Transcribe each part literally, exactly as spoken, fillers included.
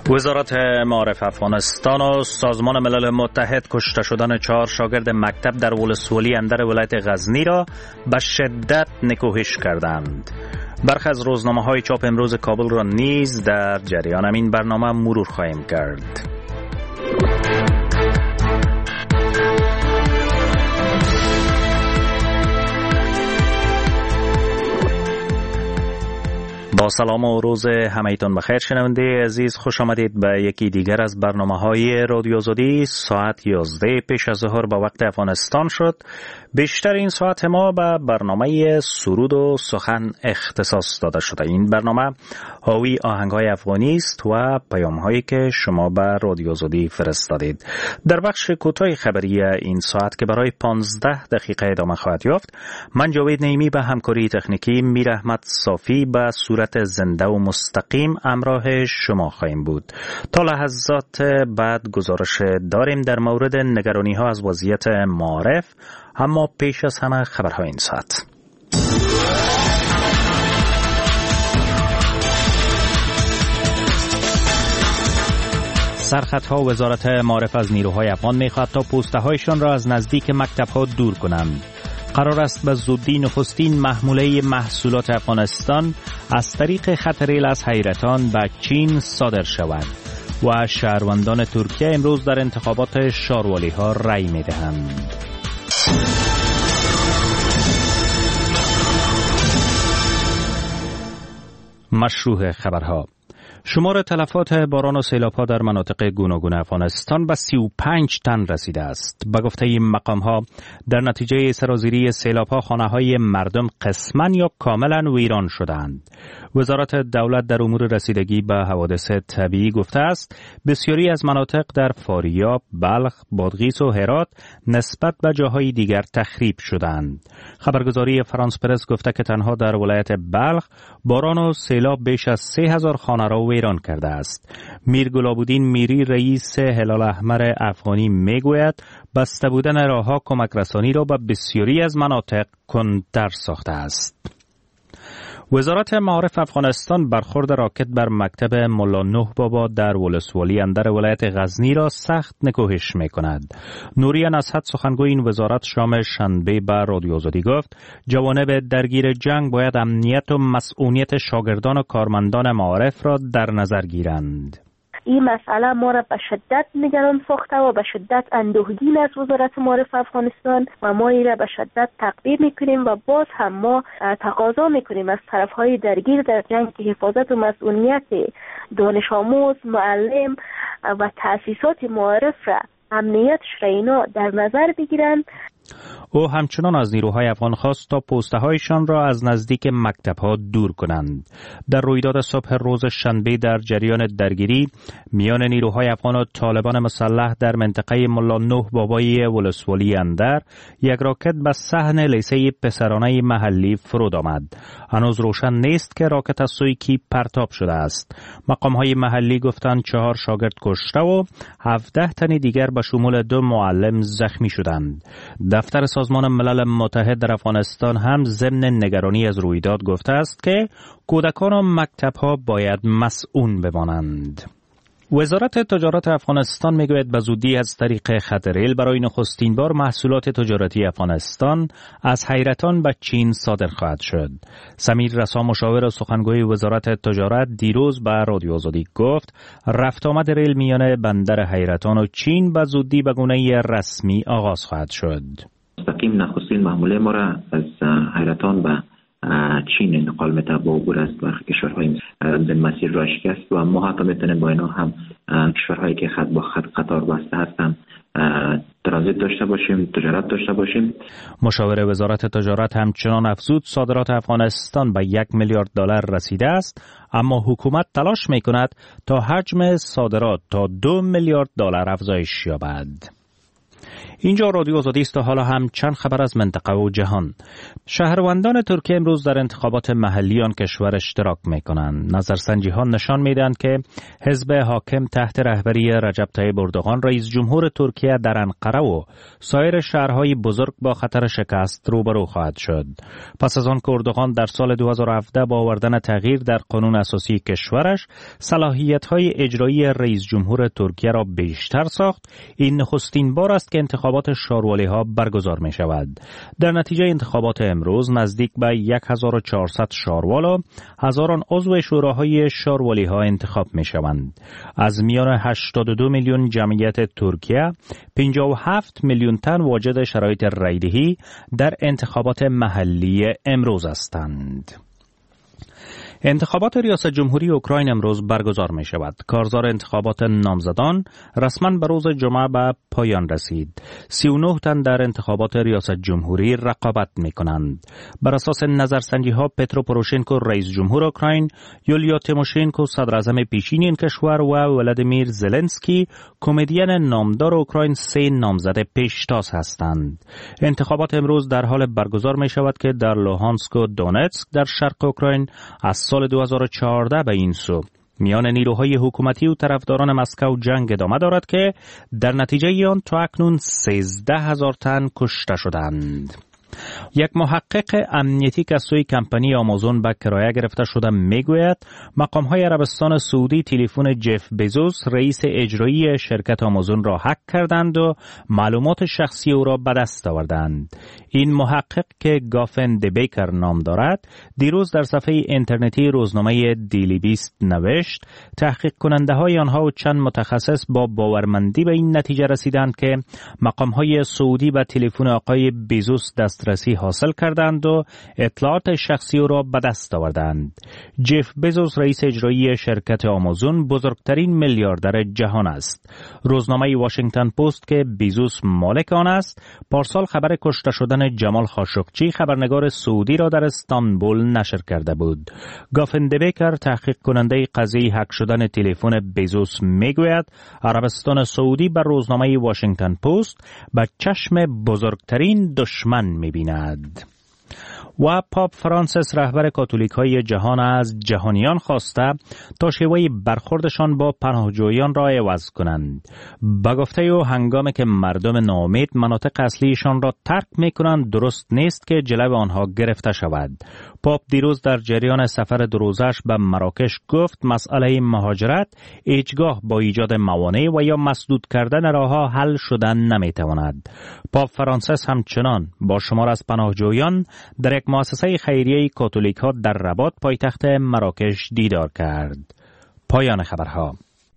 وزارت معارف افغانستان و سازمان ملل متحد کشته شدن چهار شاگرد مکتب در ولسوالی اندر ولایت غزنی را به شدت نکوهش کردند. برخی از روزنامه‌های چاپ امروز کابل را نیز در جریان این برنامه مرور خواهیم کرد. با سلام و روز همه‌تان بخیر شنونده عزیز، خوش آمدید به یکی دیگر از برنامه‌های رادیو آزادی. ساعت یازده پیش از ظهر به وقت افغانستان شد. بیشتر این ساعت ما به برنامه سرود و سخن اختصاص داده شده. این برنامه حاوی آهنگ‌های افغانی است و پیام‌هایی که شما به رادیو آزادی فرستادید. در بخش کوتاه خبری این ساعت که برای پانزده دقیقه ادامه خواهد یافت، من جاوید نعیمی به همکاری تکنیکی، میر احمد صافی به صورت زنده و مستقیم همراه شما خواهیم بود. تا لحظات بعد گزارش داریم در مورد نگرانی ها از وضعیت معارف، اما پیش از همه خبرهای این ساعت. سرخطها وزارت معارف از نیروهای افغان می‌خواهد تا پوسته‌هایشان را از نزدیک مکتب‌ها دور کنند. قرار است به زودی نخستین محموله محصولات افغانستان از طریق خط ریل از حیرتان به چین صادر شود و شهروندان ترکیه امروز در انتخابات شاروالی ها رأی می دهند. مشروع خبرها: شمار تلفات باران و سیلاب‌ها در مناطق گوناگون افغانستان به سی و پنج تن رسیده است. به گفته این مقام‌ها، در نتیجه سرازیری سیلاب‌ها خانه‌های مردم قسماً یا کاملاً ویران شدند. وزارت دولت در امور رسیدگی به حوادث طبیعی گفته است بسیاری از مناطق در فاریاب، بلخ، بادغیس و هرات نسبت به جاهای دیگر تخریب شدند. خبرگزاری فرانس پرس گفته که تنها در ولایت بلخ باران و سیلاب بیش از سه هزار خانه را ویران کرده است. میر گلابودین میری رئیس هلال احمر افغانی میگوید بسته بودن راه‌ها کمک رسانی را به بسیاری از مناطق کندتر ساخته است. وزارت معارف افغانستان برخورد راکت بر مکتب ملا نوح بابا در ولسوالی اندر ولایت غزنی را سخت نکوهش می کند. نوریان اسد سخنگوی این وزارت شام شنبه به رادیو آزادی گفت جوانب درگیر جنگ باید امنیت و مسئولیت شاگردان و کارمندان معارف را در نظر گیرند. این مسئله ما را به شدت نگران ساخته و به شدت اندوهگین از وزارت معارف افغانستان و ما این را به شدت تقدیر میکنیم و باز هم ما تقاضا میکنیم از طرفهای درگیر در جنگ که حفاظت و مسئولیت دانش آموز، معلم و تأسیسات معارف را امنیت شرینا در نظر بگیرند. او همچنان از نیروهای افغان خواست تا پوسته‌هایشان را از نزدیک مکتب‌ها دور کنند. در رویداد صبح روز شنبه در جریان درگیری میان نیروهای افغان و طالبان مسلح در منطقه ملا نوح بابای ولسوالی اندر یک راکت به صحن لیسه پسرانه محلی فرود آمد. هنوز روشن نیست که راکت از سوی کی پرتاب شده است. مقام‌های محلی گفتند چهار شاگرد کشته و هفده تن دیگر به شمول دو معلم زخمی شدند. دفتر سازمان ملل متحد در افغانستان هم ضمن نگرانی از رویداد گفته است که کودکان و مکتب‌ها باید مسئول بمانند. وزارت تجارت افغانستان میگوید به زودی از طریق خط ریل برای نخستین بار محصولات تجارتی افغانستان از حیرتان به چین صادر خواهد شد. سمیر رسا مشاور و سخنگوی وزارت تجارت دیروز به رادیو آزادی گفت رفت آمد ریل میان بندر حیرتان و چین به زودی به گونه رسمی آغاز خواهد شد. مستقیم نخستین محموله ما را از حیرتان به چین انتقال می‌ده با عبور از برخی کشورهای به مسیر را شکست و ما حتی میتونیم با اینا هم کشورهایی که خط با خط قطار بسته هستند ترانزیت داشته باشیم، تجارت داشته باشیم. مشاور وزارت تجارت همچنان افزود صادرات افغانستان به یک میلیارد دلار رسیده است، اما حکومت تلاش می‌کند تا حجم صادرات تا دو میلیارد دلار افزایش یابد. اینجا رادیو آزادی است و حالا هم چند خبر از منطقه و جهان. شهروندان ترکیه امروز در انتخابات محلی آن کشور اشتراک می‌کنند. نظرسنجی ها نشان می‌دهند که حزب حاکم تحت رهبری رجب طیب اردوغان رئیس جمهور ترکیه در انقره و سایر شهرهای بزرگ با خطر شکست روبرو خواهد شد. پس از آن که اردوغان در سال دو هزار و هفده با آوردن تغییر در قانون اساسی کشورش صلاحیت‌های اجرایی رئیس جمهور ترکیه را بیشتر ساخت، این نخستین بار است که انتخابات شورالی‌ها برگزار می‌شود. در نتیجه انتخابات امروز نزدیک به هزار و چهارصد شاروال و هزاران عضو شوراهای شورالی‌ها انتخاب می‌شوند. از میان هشتاد و دو میلیون جمعیت ترکیه، پنجاه و هفت میلیون تن واجد شرایط رایدهی در انتخابات محلی امروز هستند. انتخابات ریاست جمهوری اوکراین امروز برگزار می شود. کارزار انتخابات نامزدان رسما به روز جمعه به پایان رسید. سی و نه تن در انتخابات ریاست جمهوری رقابت می کنند. بر اساس نظرسنجی ها پترو پوروشنکو رئیس جمهور اوکراین، یولیا تیموشنکو صدر اعظم پیشین این کشور و ولادیمیر زلنسکی کمدین نامدار اوکراین سه نامزد پیشتاز هستند. انتخابات امروز در حال برگزار می شود که در لوهانسک و دونتسک در شرق اوکراین از سال دو هزار و چهارده به این سو میان نیروهای حکومتی و طرفداران مسکو جنگ ادامه دارد که در نتیجه آن تا اکنون سیزده هزار تن کشته شدند. یک محقق امنیتی که از سوی کمپانی آمازون به کرایه گرفته شده میگوید مقام‌های عربستان سعودی تلفن جف بزوس رئیس اجرایی شرکت آمازون را هک کردند و معلومات شخصی او را به دست آوردند. این محقق که گافن دبیکر نام دارد دیروز در صفحه اینترنتی روزنامه دیلی بیست نوشت تحقیق کننده های آنها و چند متخصص با باورمندی به این نتیجه رسیدند که مقام‌های سعودی به تلفن آقای بزوس دسترسی حاصل کردند و اطلاعات شخصی او را به دست آوردند. جف بزوس رئیس اجرایی شرکت آمازون بزرگترین میلیاردر جهان است. روزنامه واشنگتن پست که بزوس مالک آن است پارسال خبر کشته شدن جمال خاشقچی خبرنگار سعودی را در استانبول نشر کرده بود. گافن دبیکر تحقیق کننده قضیه هک شدن تلفن بزوس میگوید عربستان سعودی بر روزنامه واشنگتن پست به چشم بزرگترین دشمن می‌بیند. و پاپ فرانسیس رهبر کاتولیک های جهان از جهانیان خواسته تا شیوه برخوردشان با پناهجویان را عوض کنند. به گفته او هنگامی که مردم ناامید مناطق اصلیشان را ترک میکنند درست نیست که جلو آنها گرفته شود. پاپ دیروز در جریان سفر دو روزش به مراکش گفت مسئله مهاجرت هیچگاه با ایجاد موانع و یا مسدود کردن راهها حل شدن نمیتواند. پاپ فرانسیس همچنان با شمار از پناهجویان در یک مؤسسه خیریه کاتولیک ها در رباط پایتخت مراکش دیدار کرد. پایان خبرها.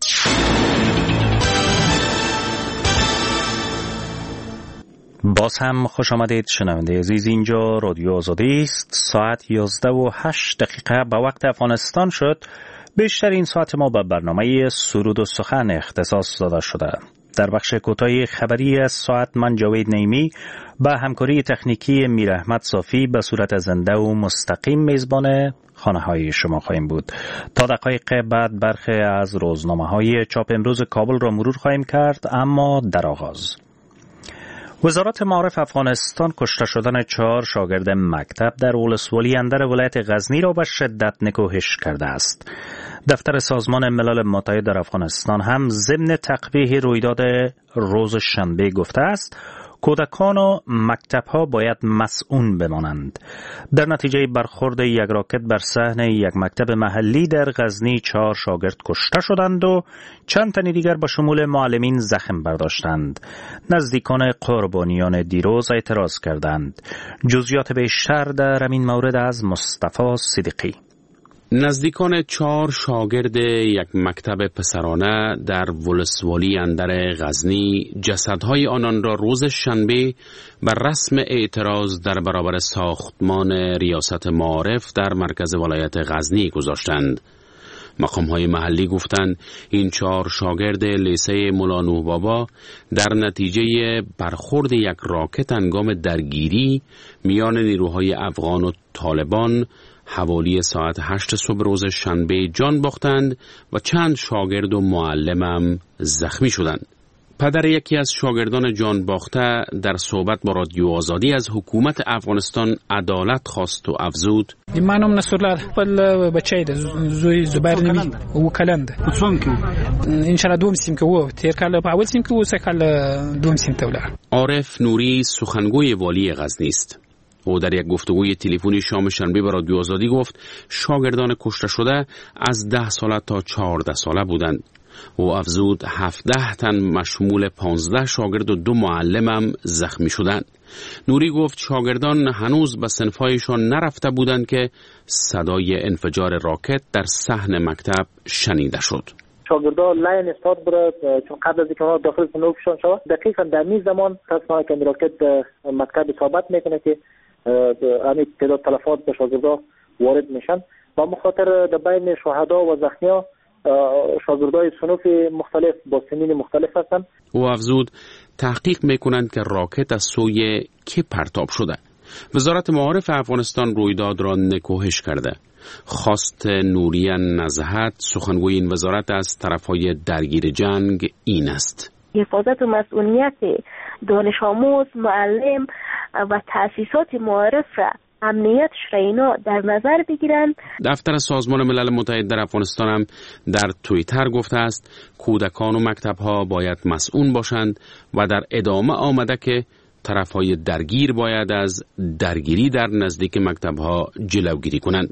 باز هم خوش آمدید شنونده عزیز، اینجا رادیو آزادی است. ساعت یازده و هشت دقیقه به وقت افغانستان شد. بیشتر این ساعت ما به برنامه سرود و سخن اختصاص داده شده. در بخش کوتاه خبری از ساعت من جاوید نعیمی با همکاری تکنیکی میر احمد صافی به صورت زنده و مستقیم میزبان خانه های شما خواهیم بود. تا دقایق بعد برخی از روزنامه های چاپ امروز کابل را مرور خواهیم کرد، اما در آغاز وزارت معارف افغانستان کشته شدن چهار شاگرد مکتب در ولسوالی اندر ولایت غزنی را به شدت نکوهش کرده است. دفتر سازمان ملل متحد در افغانستان هم ضمن تقبیح رویداد روز شنبه گفته است کودکان و مکتب‌ها باید مسئول بمانند. در نتیجه برخورد یک راکت بر صحن یک مکتب محلی در غزنی چهار شاگرد کشته شدند و چند تن دیگر به شمول معلمین زخم برداشتند. نزدیکان قربانیان دیروز اعتراض کردند. جزئیات بیشتر در این مورد از مصطفی صدیقی. نزدیکان چهار شاگرد یک مکتب پسرانه در ولسوالی اندر غزنی جسدهای آنان را روز شنبه بر رسم اعتراض در برابر ساختمان ریاست معارف در مرکز ولایت غزنی گذاشتند. مقام‌های محلی گفتند این چهار شاگرد لیسه مولا نوح بابا در نتیجه برخورد یک راکت هنگام درگیری میان نیروهای افغان و طالبان حوالی ساعت هشت صبح روز شنبه جان باختند و چند شاگرد و معلم هم زخمی شدند. پدر یکی از شاگردان جان باخته در صحبت با رادیو آزادی از حکومت افغانستان عدالت خواست و افزود: منم نصرالله خپل بچی ده زوی زبیر نوی او کلند څوم کې ان شاء الله دوم سیم کې وو تیر کال په اول سیم کې وو سه کال دوم سیم ته ولاړ. عارف نوری سخنگوی والی غزنی است. او در یک گفتگوی تلفنی شام شنبه به رادیو آزادی گفت شاگردان کشته شده از ده ساله تا چهارده ساله بودند. او افزود هفده تن مشمول پانزده شاگرد و دو معلم هم زخمی شدند. نوری گفت شاگردان هنوز به صنفایشان نرفته بودند که صدای انفجار راکت در صحن مکتب شنیده شد. شاگردان لاین استاد برد چون قبل از اینکه اونا داخل صنوفشان شود دقیقا در این زمان تصمیم که راکت مکتب اصابت میکنه که همین تعداد تلفات به شاگردان وارد میشن و مخاطر در بین شهدا و زخمی‌ها شاگردای صنوف مختلف با سنین مختلف هستند. او افزود تحقیق میکنند که راکت از سوی کی پرتاب شده. وزارت معارف افغانستان رویداد را نکوهش کرده. خواست نوری نزهت سخنگوی این وزارت از طرفهای درگیر جنگ این است: حفاظت و مسئولیت دانش آموز، معلم و تأسیسات معارف را امنیت شرینا در نظر بگیرند. دفتر سازمان ملل متحد در افغانستان هم در توییتر گفته است کودکان و مکتب‌ها باید مسئول باشند و در ادامه آمده که طرفهای درگیر باید از درگیری در نزدیک مکتب‌ها جلوگیری کنند.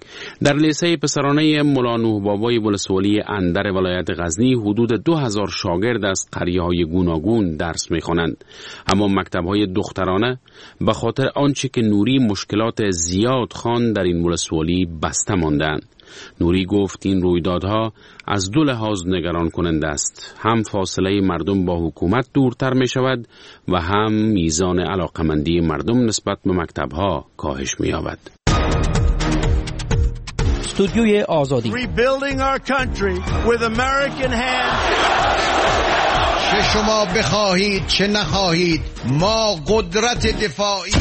در لیسه پسرانه مولا نوح بابای ولسوالی اندر ولایت غزنی حدود دو هزار شاگرد از قریه‌های گوناگون درس می‌خوانند، اما مکتب‌های دخترانه به خاطر آنچه که نوری مشکلات زیاد خواند در این ولسوالی بسته ماندند. نوری گفت این رویدادها از دو لحاظ نگران کننده است: هم فاصله مردم با حکومت دورتر می شود و هم میزان علاقمندی مردم نسبت به مکتب‌ها کاهش می‌یابد. استودیوی آزادی. Rebuilding our country with American hands. چه شما بخواهید چه نخواهید ما قدرت دفاعی.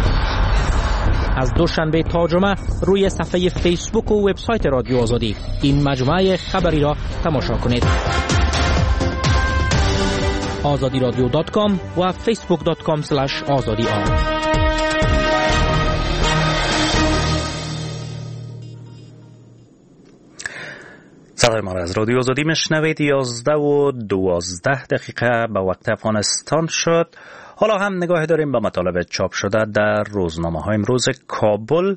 از دوشنبه تا جمعه روی صفحه فیسبوک و وبسایت رادیو آزادی این مجموعه خبری را تماشا کنید. آزادی رادیو دات کام و فیسبوک دات کام اسلش آزادی آن. صدای ما را از رادیو آزادی میشنوید. یازده و دوازده دقیقه به وقت افغانستان شد. حالا هم نگاه داریم به مطالب چاپ شده در روزنامه های امروز کابل.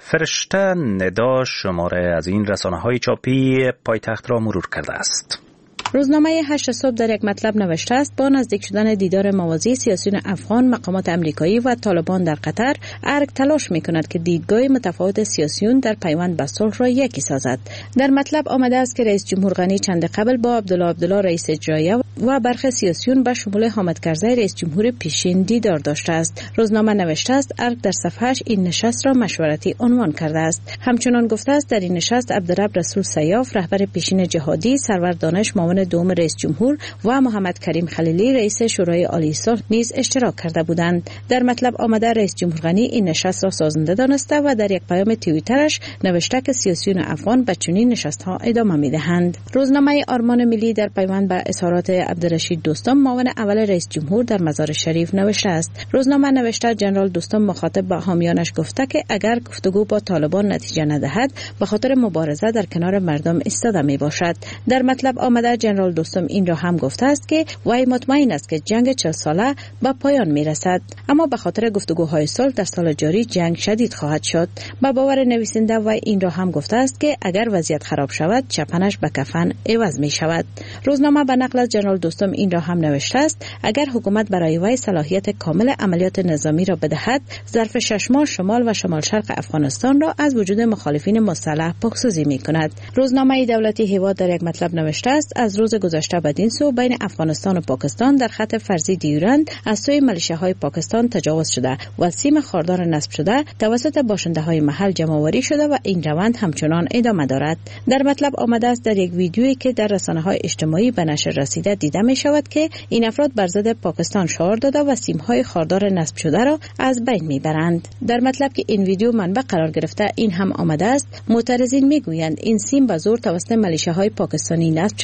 فرشته ندا شماره از این رسانه های چاپی پایتخت را مرور کرده است. روزنامه هشت صبح در یک مطلب نوشته است با نزدیک شدن دیدار موازی سیاسیون افغان، مقامات امریکایی و طالبان در قطر، ارگ تلاش می‌کند که دیدگاه متفاوت سیاسیون در پیوند به صلح را یکی سازد. در مطلب آمده است که رئیس جمهور غنی چند قبل با عبدالله عبدالله رئیس اجرایه و برخی سیاسیون به شمول حامد کرزی رئیس جمهور پیشین دیدار داشته است. روزنامه نوشته است ارگ در صفحه‌اش این نشست را مشورتی عنوان کرده است. همچنان گفته است در این نشست عبدالرب رسول سیاف رهبر پیشین جهادی، سرور دانش معاون دوم رئیس جمهور و محمد کریم خلیلی رئیس شورای عالی صلح نیز اشتراک کرده بودند. در مطلب آمده رئیس جمهور غنی این نشست را سازنده دانسته و در یک پیام توییترش نوشته که سیاسیون افغان به چنین نشست‌ها ادامه می‌دهند. روزنامه آرمان ملی در پیوند به اظهارات عبدالرشید دوستم معاون اول رئیس جمهور در مزار شریف نوشته است. روزنامه نوشته جنرال دوستم مخاطب با حامیانش گفته که اگر گفتگو با طالبان نتیجه ندهد به خاطر مبارزه در کنار مردم ایستاده میباشد. در مطلب آمده جنرال دوستم این را هم گفته است که وی مطمئن است که جنگ چهل ساله به پایان میرسد، اما به خاطر گفتگوهای صلح در سال جاری جنگ شدید خواهد شد. با باور نویسنده وی این را هم گفته است که اگر وضعیت خراب شود چپنش به کفن عوض می شود. روزنامه به نقل از جنرال دوستم این را هم نوشته است اگر حکومت برای وی صلاحیت کامل عملیات نظامی را بدهد ظرف شش ماه شمال و شمال شرق افغانستان را از وجود مخالفین مسلح پاکسازی می کند. روزنامه دولتی هوا در یک مطلب نوشته است از روز گذشته بدین سو بین افغانستان و پاکستان در خط فرضی دیورند از سوی ملیشه‌های پاکستان تجاوز شده و سیم خاردار نصب شده توسط باشنده‌های محل جمع‌آوری شده و این روند همچنان ادامه دارد. در مطلب آمده است در یک ویدیویی که در رسانه‌های اجتماعی به نشر رسیده دیده می شود که این افراد بر ضد پاکستان شعار داده و سیم‌های خاردار نصب شده را از بین می‌برند. در مطلب که این ویدیو منبع قرار گرفته این هم آمده است معترضین می‌گویند این سیم به زور توسط ملیشه‌های پاکستانی نصب شده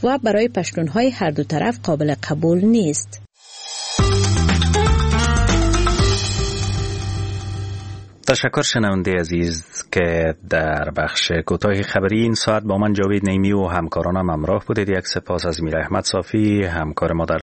و برای پشتونهای هر دو طرف قابل قبول نیست. تشکر شنونده عزیز که در بخش کوتاه خبری این ساعت با من جاوید نیمی و همکارانم همراه بودید. یک سپاس از میر احمد صافی همکار ما در